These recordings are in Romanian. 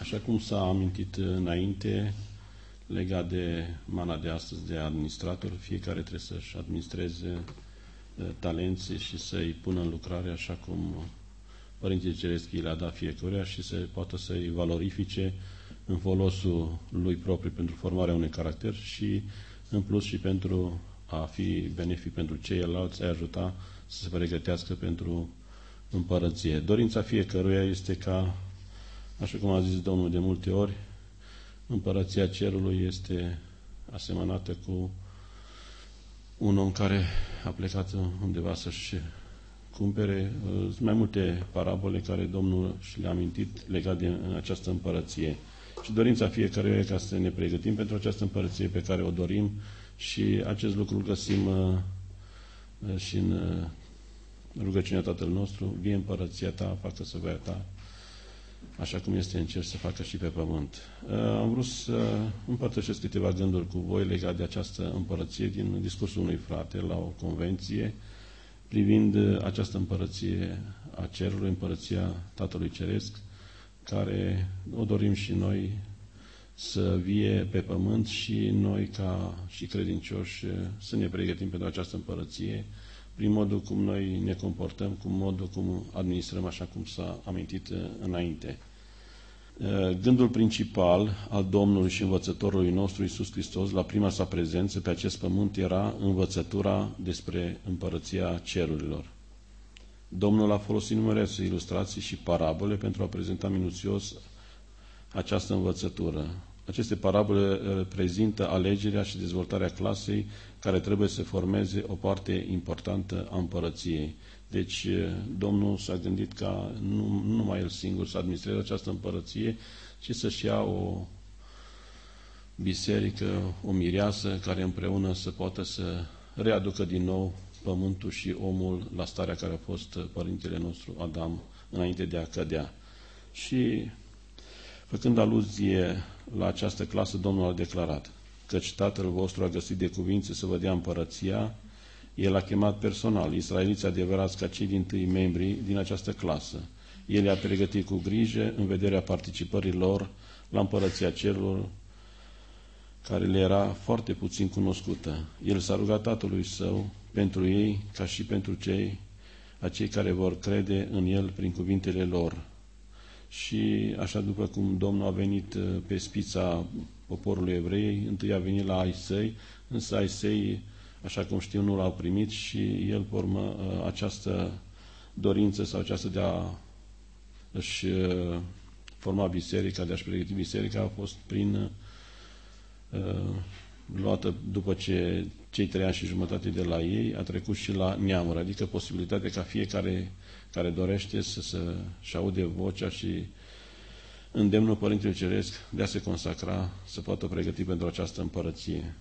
Așa cum s-a amintit înainte, legat de mana de astăzi de administrator, fiecare trebuie să-și administreze talențe și să-i pună în lucrare așa cum Părintele Ceresc le-a dat fiecăruia și să poată să-i valorifice în folosul lui propriu pentru formarea unui caracter și în plus și pentru a fi benefic pentru ceilalți, a ajuta să se pregătească pentru împărăție. Dorința fiecăruia este ca, așa cum a zis Domnul de multe ori, împărăția cerului este asemănată cu un om care a plecat undeva să-și cumpere. Sunt mai multe parabole care Domnul și le-a amintit legat de această împărăție. Și dorința fiecăruia e ca să ne pregătim pentru această împărăție pe care o dorim și acest lucru îl găsim și în rugăciunea Tatăl nostru: vie împărăția ta, facă-se voia ta, așa cum este în cer, să facă și pe pământ. Am vrut să împărtășesc câteva gânduri cu voi legat de această împărăție din discursul unui frate la o convenție privind această împărăție a cerului, împărăția Tatălui Ceresc, care o dorim și noi să vie pe pământ și noi ca și credincioși să ne pregătim pentru această împărăție prin modul cum noi ne comportăm, cu modul cum administrăm, așa cum s-a amintit înainte. Gândul principal al Domnului și învățătorului nostru Iisus Hristos la prima sa prezență pe acest pământ era învățătura despre împărăția cerurilor. Domnul a folosit numeroase ilustrații și parabole pentru a prezenta minuțios această învățătură. Aceste parabole reprezintă alegerea și dezvoltarea clasei care trebuie să formeze o parte importantă a împărăției. Deci Domnul s-a gândit ca nu numai El singur să administreze această împărăție, ci să-și ia o biserică, o mireasă, care împreună să poată să readucă din nou pământul și omul la starea care a fost părintele nostru Adam înainte de a cădea. Și făcând aluzie la această clasă, Domnul a declarat: căci Tatăl vostru a găsit de cuvință să vă dea împărăția. El a chemat personal israeliți adevărați ca cei dintâi membri din această clasă. El i-a pregătit cu grijă în vederea participării lor la împărăția cerurilor, care le era foarte puțin cunoscută. El s-a rugat Tatălui Său pentru ei, ca și pentru acei care vor crede în El prin cuvintele lor. Și așa după cum Domnul a venit pe spița poporului evrei, întâi a venit la ai săi, însă ai săi, așa cum știu, nu l-au primit și el, pe urmă, această dorință sau această de a își forma biserica, de a-și pregăti biserica, a fost luată după ce cei 3 ani și jumătate de la ei a trecut și la neamuri, adică posibilitatea ca fiecare care dorește să-și aude vocea și îndemnul Părintele Ceresc de a se consacra, să poată pregăti pentru această împărăție.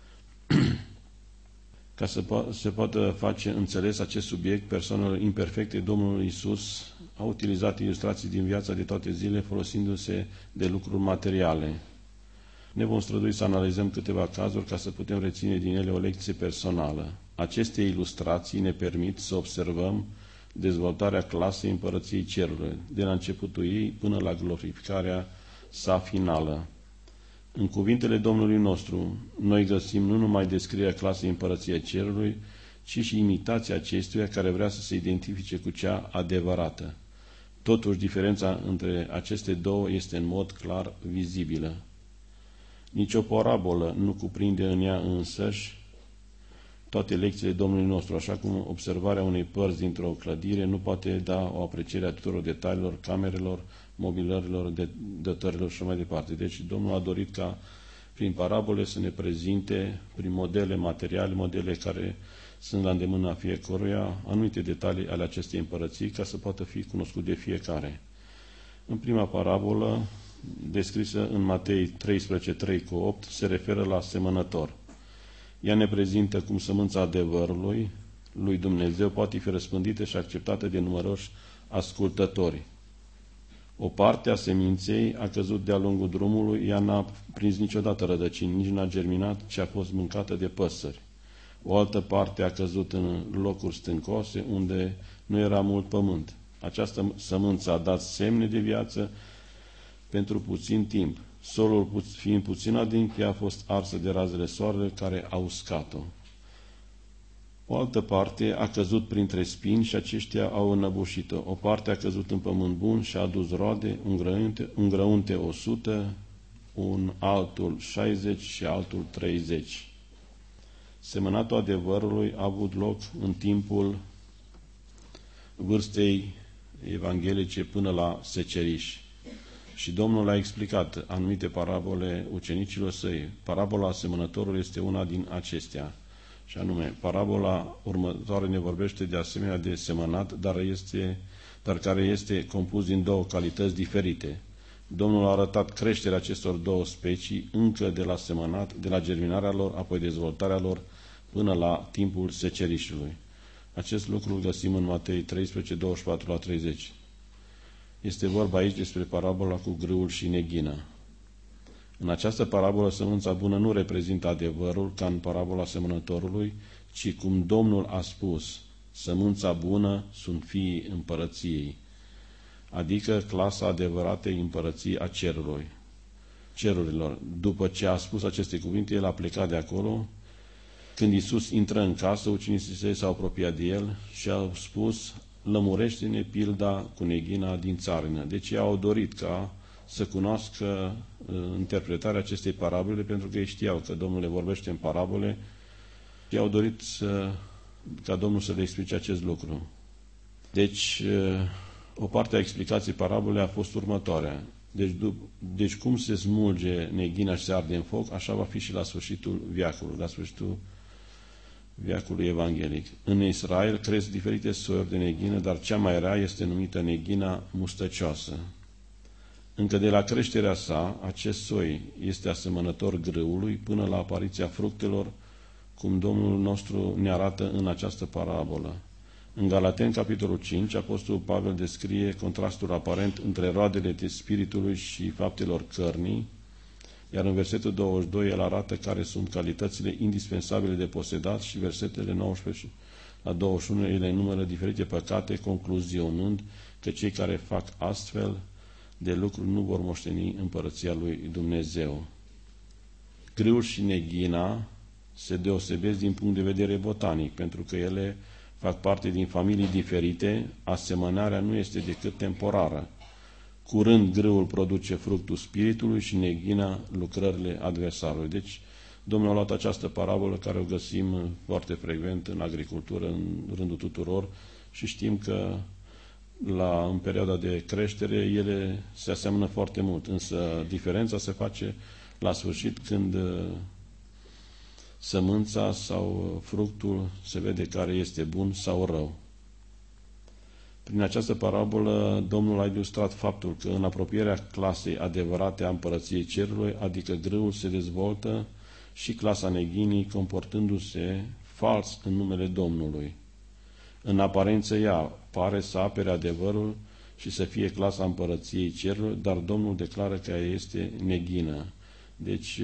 Ca să se poată face înțeles acest subiect, persoanelor imperfecte, Domnul Iisus a utilizat ilustrații din viața de toate zile, folosindu-se de lucruri materiale. Ne vom strădui să analizăm câteva cazuri ca să putem reține din ele o lecție personală. Aceste ilustrații ne permit să observăm dezvoltarea clasei împărăției cerului, de la începutul ei până la glorificarea sa finală. În cuvintele Domnului nostru, noi găsim nu numai descrierea clasei împărăției cerului, ci și imitația acestuia care vrea să se identifice cu cea adevărată. Totuși, diferența între aceste două este în mod clar vizibilă. Nici o parabolă nu cuprinde în ea însăși toate lecțiile Domnului nostru, așa cum observarea unei părți dintr-o clădire nu poate da o apreciere a tuturor detaliilor, camerelor, mobilărilor, dotărilor și mai departe. Deci Domnul a dorit ca prin parabole să ne prezinte, prin modele materiale, modele care sunt la îndemâna fiecăruia, anumite detalii ale acestei împărății, ca să poată fi cunoscut de fiecare. În prima parabolă, descrisă în Matei 13:3-8, se referă la semănător. Ea ne prezintă cum sămânța adevărului lui Dumnezeu poate fi răspândită și acceptată de numeroși ascultători. O parte a seminței a căzut de-a lungul drumului, ea n-a prins niciodată rădăcini, nici n-a germinat, ci a fost mâncată de păsări. O altă parte a căzut în locuri stâncoase, unde nu era mult pământ. Această sămânță a dat semne de viață, pentru puțin timp. Solul fiind puțin adânc, ea a fost arsă de razele soarelui care au uscat-o. O altă parte a căzut printre spini și aceștia au înăbușit-o. O parte a căzut în pământ bun și a adus roade, un grăunte 100, un altul 60 și altul 30. Semănatul adevărului a avut loc în timpul vârstei evanghelice până la seceriș. Și Domnul a explicat anumite parabole ucenicilor săi. Parabola semănătorului este una din acestea. Și anume, parabola următoare ne vorbește de asemenea de semănat, dar care este compus din două calități diferite. Domnul a arătat creșterea acestor două specii încă de la semănat, de la germinarea lor, apoi dezvoltarea lor, până la timpul secerișului. Acest lucru îl găsim în Matei 13, 24 la 30. Este vorba aici despre parabola cu grâul și neghina. În această parabolă, sămânța bună nu reprezintă adevărul ca în parabola semănătorului, ci cum Domnul a spus, sămânța bună sunt fiii împărăției, adică clasa adevăratei împărății a cerurilor. După ce a spus aceste cuvinte, el a plecat de acolo. Când Iisus intră în casă, ucenicii săi s-au apropiat de el și au spus, lămurește-ne pilda cu neghina din țarină. Deci ei au dorit ca să cunoască interpretarea acestei parabole, pentru că ei știau că Domnul le vorbește în parabole și au dorit ca Domnul să le explice acest lucru. Deci, o parte a explicației parabolei a fost următoarea. Deci cum se smulge neghina și se arde în foc, așa va fi și la sfârșitul veacului, la sfârșitul veacului evanghelic. În Israel cresc diferite soiuri de neghină, dar cea mai rea este numită neghina mustăcioasă. Încă de la creșterea sa, acest soi este asemănător grâului până la apariția fructelor, cum Domnul nostru ne arată în această parabolă. În Galateni, capitolul 5, Apostolul Pavel descrie contrastul aparent între roadele de spiritului și faptelor cărnii, iar în versetul 22 el arată care sunt calitățile indispensabile de posedat și versetele 19 la 21 ele numără diferite păcate, concluzionând că cei care fac astfel de lucruri nu vor moșteni împărăția lui Dumnezeu. Grâul și neghina se deosebesc din punct de vedere botanic, pentru că ele fac parte din familii diferite, asemănarea nu este decât temporară. Curând grâul produce fructul spiritului și neghina lucrările adversarului. Deci, Domnul a luat această parabolă care o găsim foarte frecvent în agricultură, în rândul tuturor, și știm că în perioada de creștere ele se aseamănă foarte mult, însă diferența se face la sfârșit când sămânța sau fructul se vede care este bun sau rău. Prin această parabolă, Domnul a ilustrat faptul că în apropierea clasei adevărate a împărăției cerului, adică grâul, se dezvoltă și clasa neghinii, comportându-se fals în numele Domnului. În aparență ea pare să apere adevărul și să fie clasa împărăției cerului, dar Domnul declară că ea este neghină. Deci,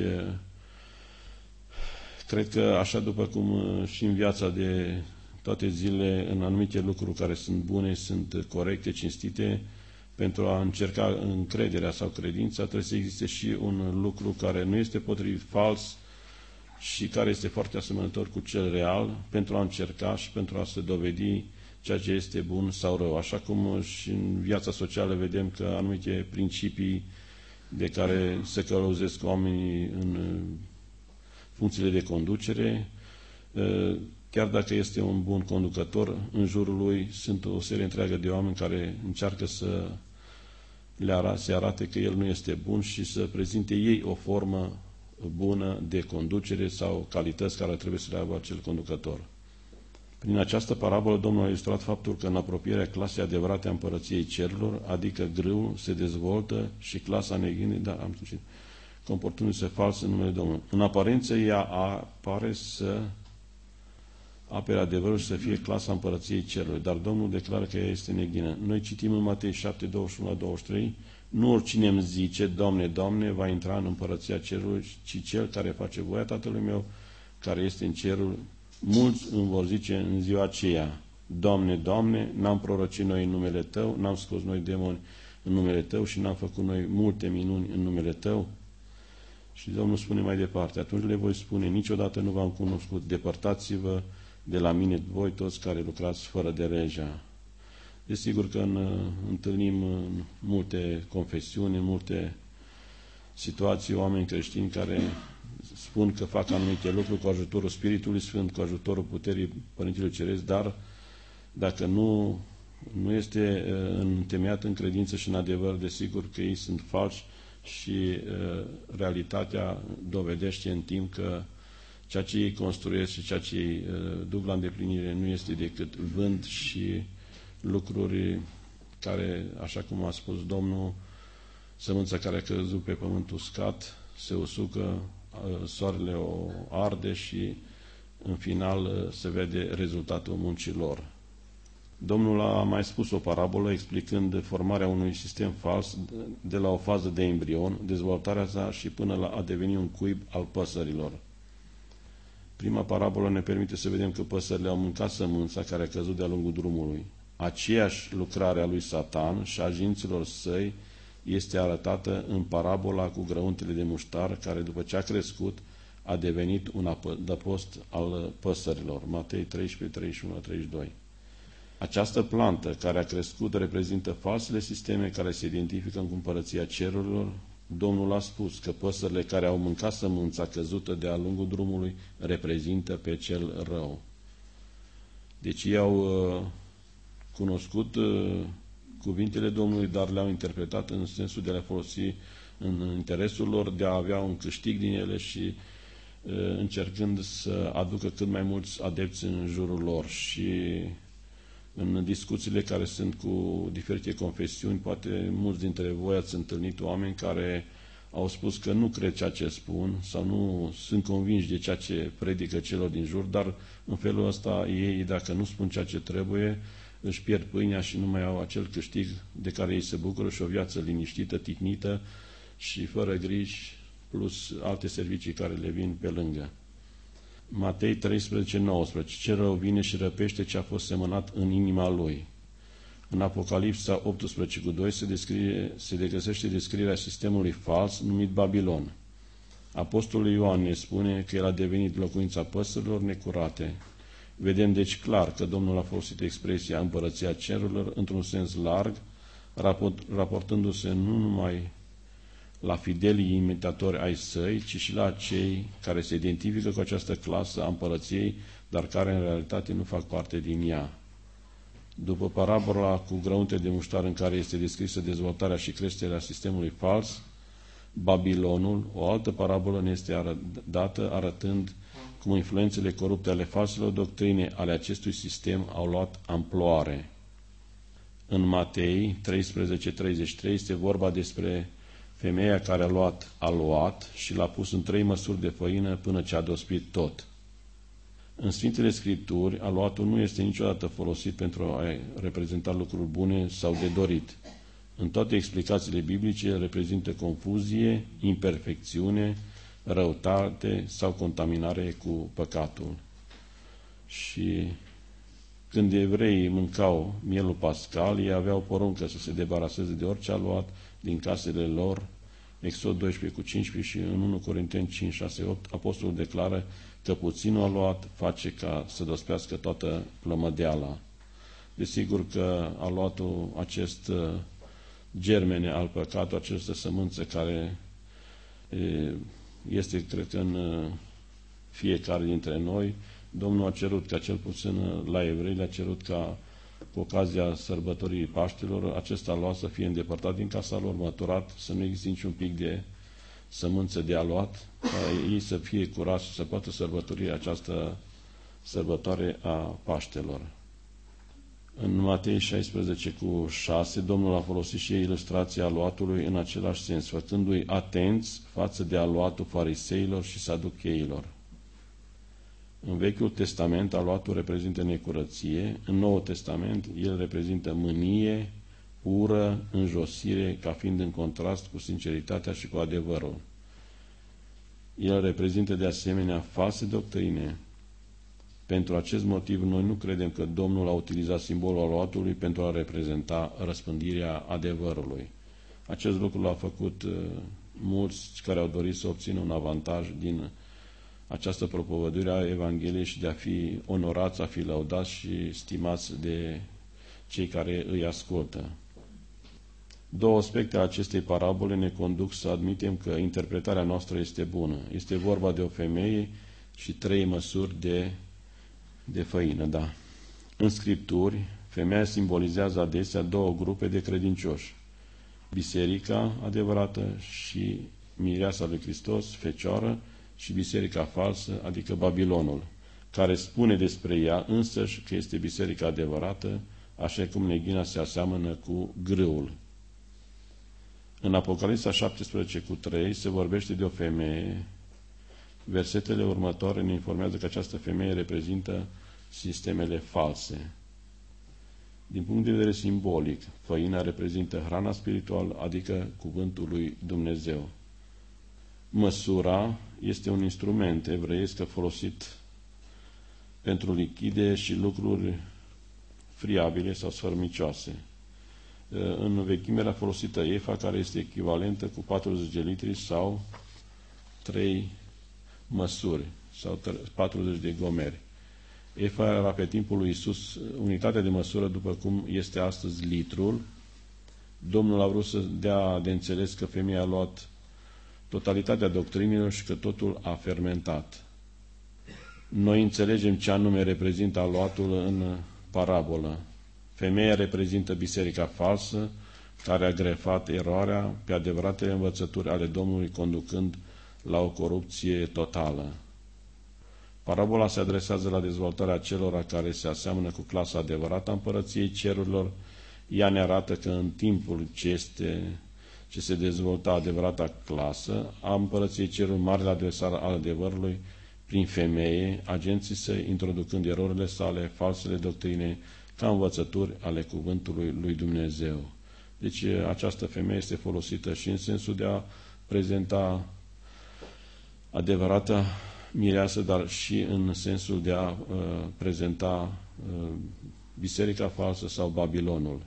cred că așa după cum și în viața de toate zilele, în anumite lucruri care sunt bune, sunt corecte, cinstite, pentru a încerca încrederea sau credința, trebuie să existe și un lucru care nu este potrivit, fals, și care este foarte asemănător cu cel real, pentru a încerca și pentru a se dovedi ceea ce este bun sau rău. Așa cum și în viața socială vedem că anumite principii de care se călăuzesc oamenii în funcțiile de conducere, chiar dacă este un bun conducător, în jurul lui sunt o serie întreagă de oameni care încearcă să se arate că el nu este bun și să prezinte ei o formă bună de conducere sau calități care trebuie să le aibă acel conducător. Prin această parabolă, Domnul a ilustrat faptul că în apropierea clasei adevărate a împărăției cerurilor, adică grâul, se dezvoltă și clasa neghinii, comportându-se fals în numele Domnului. În aparență, ea pare să apere adevărul și să fie clasa împărăției cerului, dar Domnul declară că ea este neghină. Noi citim în Matei 7, 21 la 23, nu oricine îmi zice, Doamne, Doamne, va intra în împărăția cerului, ci cel care face voia Tatălui meu, care este în cerul. Mulți îmi vor zice în ziua aceea, Doamne, Doamne, n-am prorocit noi în numele Tău, n-am scos noi demoni în numele Tău și n-am făcut noi multe minuni în numele Tău? Și Domnul spune mai departe, atunci le voi spune, niciodată nu v-am cunoscut, depărtați-vă de la mine voi toți care lucrați fără de legea. Desigur că întâlnim în multe confesiuni, în multe situații, oameni creștini care spun că fac anumite lucruri cu ajutorul Spiritului Sfânt, cu ajutorul puterii Părintelui Ceresc, dar dacă nu este întemeiat în credință și în adevăr, desigur că ei sunt falși și realitatea dovedește în timp că ceea ce ei construiesc și ceea ce ei duc la îndeplinire nu este decât vânt și lucruri care, așa cum a spus Domnul, sămânța care a căzut pe pământ uscat, se usucă, soarele o arde și în final se vede rezultatul muncilor. Domnul a mai spus o parabolă explicând formarea unui sistem fals de la o fază de embrion, dezvoltarea sa și până la a deveni un cuib al păsărilor. Prima parabolă ne permite să vedem că păsările au mâncat sămânța care a căzut de-a lungul drumului. Aceeași lucrare a lui Satan și a agenților săi este arătată în parabola cu grăuntele de muștar, care după ce a crescut a devenit un adăpost al păsărilor. Matei 13, 31, 32. Această plantă care a crescut reprezintă falsele sisteme care se identifică în împărăția cerurilor. Domnul a spus că păsările care au mâncat sămânța căzută de-a lungul drumului reprezintă pe cel rău. Deci ei au cunoscut cuvintele Domnului, dar le-au interpretat în sensul de a le folosi în interesul lor, de a avea un câștig din ele și încercând să aducă cât mai mulți adepți în jurul lor. Și în discuțiile care sunt cu diferite confesiuni, poate mulți dintre voi ați întâlnit oameni care au spus că nu cred ceea ce spun sau nu sunt convinși de ceea ce predică celor din jur, dar în felul ăsta ei, dacă nu spun ceea ce trebuie, își pierd pâinea și nu mai au acel câștig de care ei se bucură și o viață liniștită, ticnită și fără griji, plus alte servicii care le vin pe lângă. Matei 13, 19. Ce rău vine și răpește ce a fost semănat în inima lui. În Apocalipsa 18 cu 2 se regăsește descrierea sistemului fals numit Babilon. Apostolul Ioan ne spune că el a devenit locuința păsărilor necurate. Vedem deci clar că Domnul a folosit expresia împărăția cerurilor într-un sens larg, raportându-se nu numai la fidelii imitatori ai săi, ci și la cei care se identifică cu această clasă a împărăției, dar care în realitate nu fac parte din ea. După parabola cu grăunte de muștar în care este descrisă dezvoltarea și creșterea sistemului fals, Babilonul, o altă parabolă ne este dată arătând cum influențele corupte ale falselor doctrine ale acestui sistem au luat amploare. În Matei 13:33 este vorba despre femeia care a luat și l-a pus în 3 măsuri de făină până ce a dospit tot. În Sfintele Scripturi, aluatul nu este niciodată folosit pentru a reprezenta lucruri bune sau de dorit. În toate explicațiile biblice reprezintă confuzie, imperfecțiune, răutate sau contaminare cu păcatul. Și când evreii mâncau mielul pascal, ei aveau poruncă să se debaraseze de orice aluat din casele lor. Exod 12 cu 15 și în 1 Corinteni 5, 6, 8, apostolul declară că puținul aluat face ca să dospească toată plămădeala. Desigur că aluatul, acest germene al păcatului, această sămânță care este, cred că, în fiecare dintre noi, Domnul a cerut ca cel puțin la evrei, le-a cerut ca cu ocazia sărbătorii Paștelor, acesta aluat să fie îndepărtat din casa lor, măturat, să nu existe niciun pic de sămânță de aluat, ca ei să fie curați și să poată sărbători această sărbătoare a Paștelor. În Matei 16 cu 6, Domnul a folosit și ilustrația aluatului în același sens, făcându-i atenți față de aluatul fariseilor și saducheilor. În Vechiul Testament, aluatul reprezintă necurăție, în Noul Testament, el reprezintă mânie, ură, înjosire, ca fiind în contrast cu sinceritatea și cu adevărul. El reprezintă de asemenea false doctrine. Pentru acest motiv, noi nu credem că Domnul a utilizat simbolul aluatului pentru a reprezenta răspândirea adevărului. Acest lucru l-a făcut mulți care au dorit să obțină un avantaj din această propovăduire a Evangheliei și de a fi onorați, a fi lăudați și stimați de cei care îi ascultă. Două aspecte ale acestei parabole ne conduc să admitem că interpretarea noastră este bună. Este vorba de o femeie și 3 măsuri de făină. Da. În Scripturi, femeia simbolizează adesea 2 grupe de credincioși. Biserica adevărată și mireasa lui Hristos, Fecioară, și biserica falsă, adică Babilonul, care spune despre ea însăși că este biserica adevărată, așa cum neghina se aseamănă cu grâul. În Apocalipsa 17:3 se vorbește de o femeie. Versetele următoare ne informează că această femeie reprezintă sistemele false. Din punct de vedere simbolic, făina reprezintă hrana spirituală, adică cuvântul lui Dumnezeu. Măsura este un instrument evreiesc folosit pentru lichide și lucruri friabile sau sfărmicioase. În vechime era folosită efa, care este echivalentă cu 40 de litri sau 3 măsuri sau 40 de gomeri. Efa era pe timpul lui Iisus unitatea de măsură după cum este astăzi litrul. Domnul a vrut să dea de înțeles că femeia a luat totalitatea doctrinilor și că totul a fermentat. Noi înțelegem ce anume reprezintă aluatul în parabolă. Femeia reprezintă biserica falsă, care a grefat eroarea pe adevăratele învățături ale Domnului, conducând la o corupție totală. Parabola se adresează la dezvoltarea celor care se aseamănă cu clasa adevărată a împărăției cerurilor. Ea ne arată că în timpul ce se dezvolta adevărata clasă a împărăției cerului, marele adversar al adevărului, prin femeie, agenții săi, introducând erorile sale, falsele doctrine, ca învățături ale cuvântului lui Dumnezeu. Deci această femeie este folosită și în sensul de a prezenta adevărata mireasă, dar și în sensul de a prezenta biserica falsă sau Babilonul.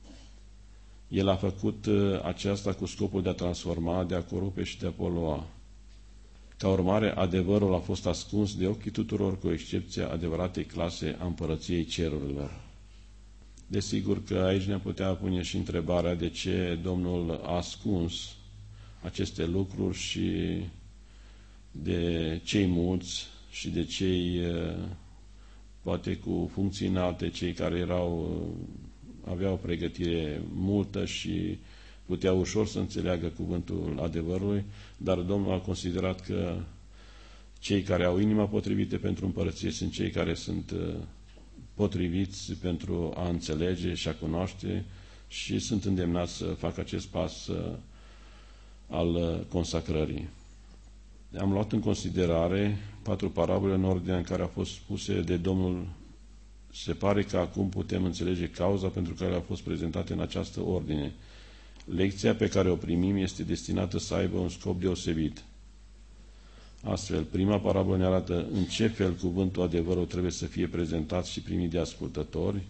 El a făcut aceasta cu scopul de a transforma, de a corupe și de a polua. Ca urmare, adevărul a fost ascuns de ochii tuturor, cu excepția adevăratei clase a împărăției cerurilor. Desigur că aici ne putea pune și întrebarea de ce Domnul a ascuns aceste lucruri și de cei mulți și de cei, poate cu funcții înalte, cei care aveau o pregătire multă și puteau ușor să înțeleagă cuvântul adevărului, dar Domnul a considerat că cei care au inima potrivită pentru împărăție sunt cei care sunt potriviți pentru a înțelege și a cunoaște și sunt îndemnați să facă acest pas al consacrării. Am luat în considerare 4 parabole în ordine în care au fost spuse de Domnul. Se pare că acum putem înțelege cauza pentru care au fost prezentate în această ordine. Lecția pe care o primim este destinată să aibă un scop deosebit. Astfel, prima parabolă ne arată în ce fel cuvântul adevărul trebuie să fie prezentat și primit de ascultători.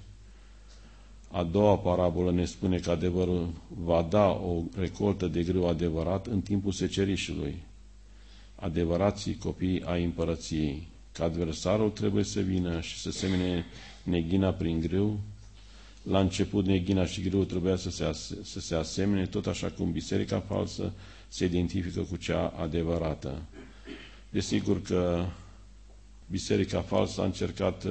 A doua parabolă ne spune că adevărul va da o recoltă de grâu adevărat în timpul secerișului. Adevărații copii ai împărăției. Că adversarul trebuie să vină și să semene neghina prin grâu. La început neghina și grâul trebuia să se asemene, tot așa cum biserica falsă se identifică cu cea adevărată. Desigur că biserica falsă a încercat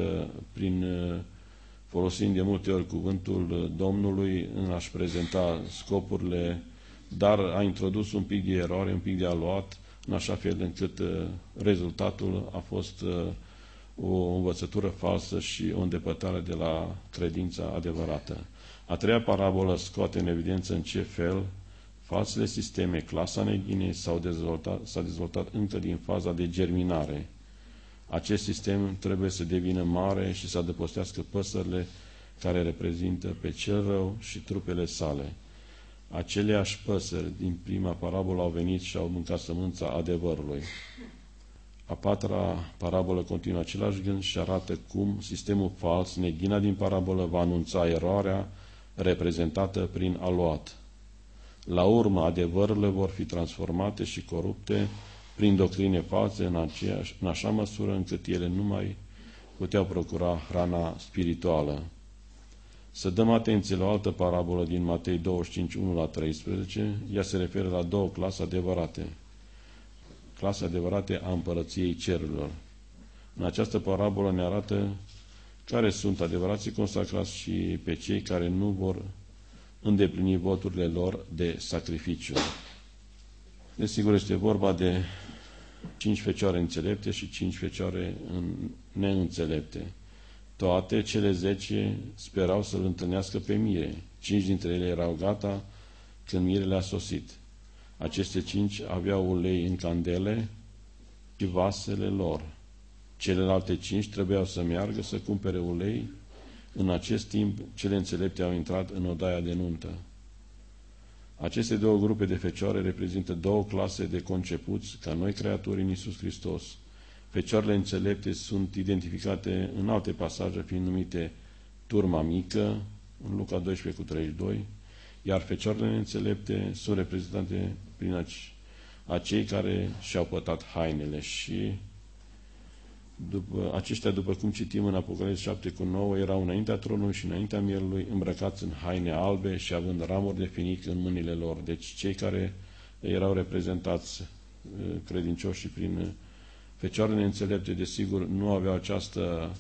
folosind de multe ori cuvântul Domnului în a-și prezenta scopurile, dar a introdus un pic de eroare, un pic de aluat, în așa fel încât rezultatul a fost o învățătură falsă și o îndepărtare de la credința adevărată. A treia parabolă scoate în evidență în ce fel falsele sisteme, clasa neghinei, s-a dezvoltat încă din faza de germinare. Acest sistem trebuie să devină mare și să adăpostească păsările care reprezintă pe cel rău și trupele sale. Aceleași păsări din prima parabolă au venit și au mâncat sămânța adevărului. A patra parabolă continuă același gând și arată cum sistemul fals, neghina din parabolă, va anunța eroarea reprezentată prin aluat. La urmă, adevărurile vor fi transformate și corupte prin doctrine false în așa măsură încât ele nu mai puteau procura hrana spirituală. Să dăm atenție la o altă parabolă din Matei 25, 1-13. Ea se referă la două clase adevărate. Clase adevărate a împărăției cerurilor. În această parabolă ne arată care sunt adevărații consacrați și pe cei care nu vor îndeplini voturile lor de sacrificiu. Desigur, este vorba de 5 fecioare înțelepte și 5 fecioare neînțelepte. Toate cele 10 sperau să-l întâlnească pe mire. 5 dintre ele erau gata când mirele a sosit. Aceste 5 aveau ulei în candele și vasele lor. Celelalte 5 trebuiau să meargă să cumpere ulei. În acest timp, cele înțelepte au intrat în odaia de nuntă. Aceste două grupe de fecioare reprezintă două clase de concepuți ca noi creaturi în Iisus Hristos. Fecioarele înțelepte sunt identificate în alte pasaje fiind numite turma mică, în Luca 12:32, iar fecioarele neînțelepte sunt reprezentate prin acei care și-au pătat hainele și aceștia, după cum citim în Apocalipsa 7:9, erau înaintea tronului și înaintea mielului, îmbrăcați în haine albe și având ramuri de finic în mâinile lor. Deci cei care erau reprezentați credincioși prin fecioarele înțelepte, desigur, nu aveau această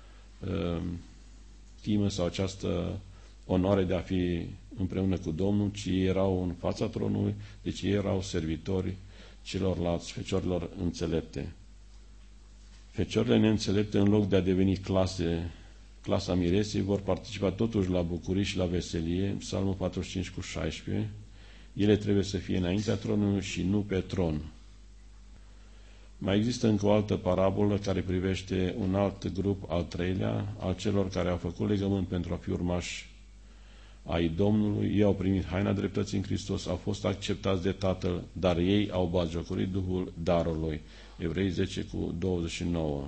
timă sau această onoare de a fi împreună cu Domnul, ci erau în fața tronului, deci ei erau servitori celorlalți fecioarelor înțelepte. Fecioarele neînțelepte, în loc de a deveni clasa miresei, vor participa totuși la bucurii și la veselie, Psalmul 45:16. Ele trebuie să fie înaintea tronului și nu pe tron. Mai există încă o altă parabolă care privește un alt grup, al treilea, al celor care au făcut legământ pentru a fi urmași ai Domnului. Ei au primit haina dreptății în Hristos, au fost acceptați de Tatăl, dar ei au batjocorit Duhul darului. Evrei 10:29.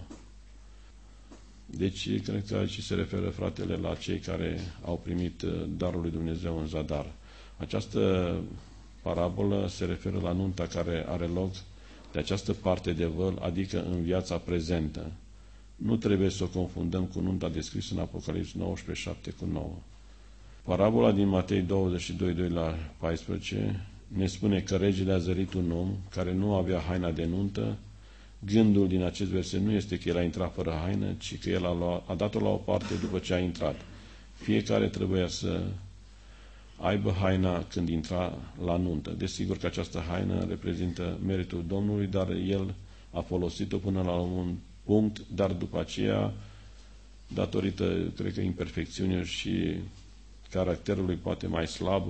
Deci, cred că aici se referă, fratele, la cei care au primit darul lui Dumnezeu în zadar. Această parabolă se referă la nunta care are loc de această parte de văl, adică în viața prezentă. Nu trebuie să o confundăm cu nunta descrisă în Apocalipsa 19:7-9. Parabola din Matei 22:2-14 ne spune că regele a zărit un om care nu avea haina de nuntă. Gândul din acest verset nu este că el a intrat fără haină, ci că el a dat-o la o parte după ce a intrat. Fiecare trebuia să aibă haina când intra la nuntă. Desigur că această haină reprezintă meritul Domnului, dar el a folosit-o până la un punct, dar după aceea, datorită, cred că, imperfecțiunii și caracterului poate mai slab,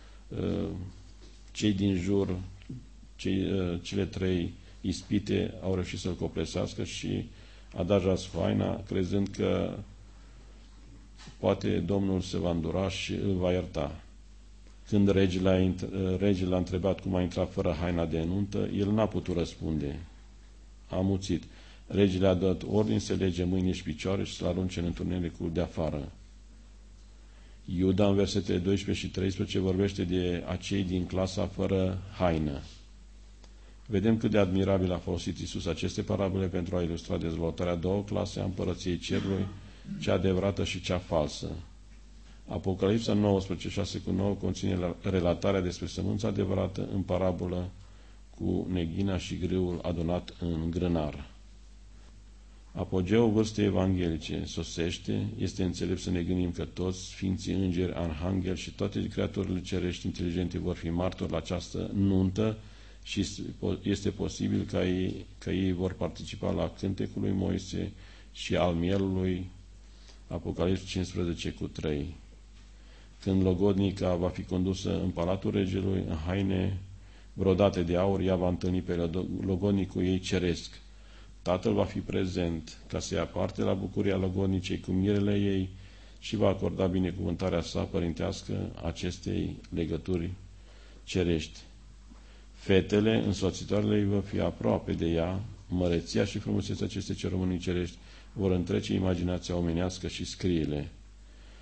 cei din jur, cele 3 ispite au reușit să-l coplesească și a dat jos haina, crezând că poate Domnul se va îndura și îl va ierta. Când regele a întrebat cum a intrat fără haina de nuntă, el n-a putut răspunde. A amuțit. Regele a dat ordin să lege mâini și picioare și să-l arunce în întunericul de afară. Iuda, în versetele 12 și 13, vorbește de acei din clasa fără haină. Vedem cât de admirabil a folosit Iisus aceste parabole pentru a ilustra dezvoltarea două clase a împărăției cerului, cea adevărată și cea falsă. Apocalipsa 19:6-9 conține relatarea despre sămânța adevărată în parabolă cu neghina și grâul adunat în grânar. Apogeul vârstei evanghelice sosește, este înțelept să ne gândim că toți sfinții îngeri, arhangheli și toate creaturile cerești inteligente vor fi martori la această nuntă și este posibil că ei vor participa la cântecul lui Moise și al mielului, Apocalipsa 15:3. Când logodnica va fi condusă în palatul regelui, în haine brodate de aur, ea va întâlni pe logodnicul ei ceresc. Tatăl va fi prezent ca să ia parte la bucuria logodnicei cu mirele ei și va acorda binecuvântarea sa părintească acestei legături cerești. Fetele, însoțitoarele ei, vor fi aproape de ea, măreția și frumusețea acestei ceremânii cerești vor întrece imaginația omenească și scriile.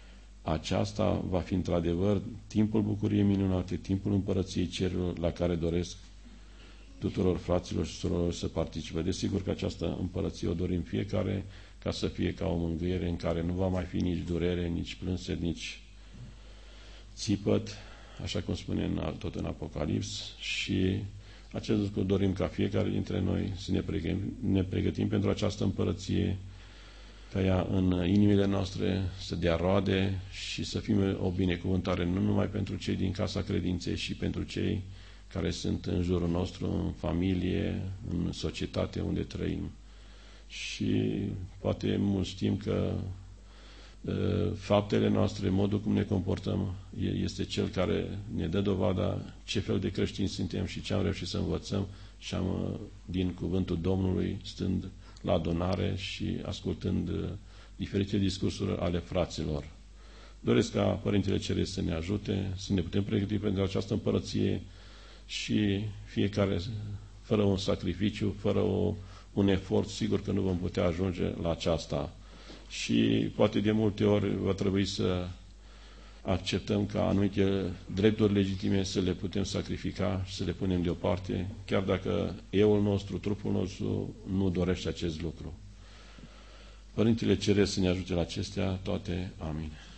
aceasta va fi într-adevăr timpul bucuriei minunate, timpul împărăției cerurilor la care doresc tuturor fraților și surorilor să participe. Desigur că această împărăție o dorim fiecare ca să fie ca o mângâiere în care nu va mai fi nici durere, nici plânset, nici țipăt, așa cum spune tot în Apocalips, și acest lucru dorim ca fiecare dintre noi să ne pregătim pentru această împărăție, ca ea în inimile noastre să dea roade și să fim o binecuvântare nu numai pentru cei din casa credinței, și pentru cei care sunt în jurul nostru, în familie, în societate unde trăim. Și poate mulți știm că faptele noastre, modul cum ne comportăm, este cel care ne dă dovada ce fel de creștini suntem și ce am reușit să învățăm și am din cuvântul Domnului, stând la adunare și ascultând diferite discursuri ale fraților. Doresc ca Părintele Ceresc să ne ajute, să ne putem pregăti pentru această împărăție și fiecare, fără un sacrificiu, fără un efort, sigur că nu vom putea ajunge la aceasta. Și poate de multe ori va trebui să acceptăm ca anumite drepturi legitime să le putem sacrifica și să le punem deoparte, chiar dacă euul nostru, trupul nostru, nu dorește acest lucru. Părintele Ceresc să ne ajute la acestea toate. Amin.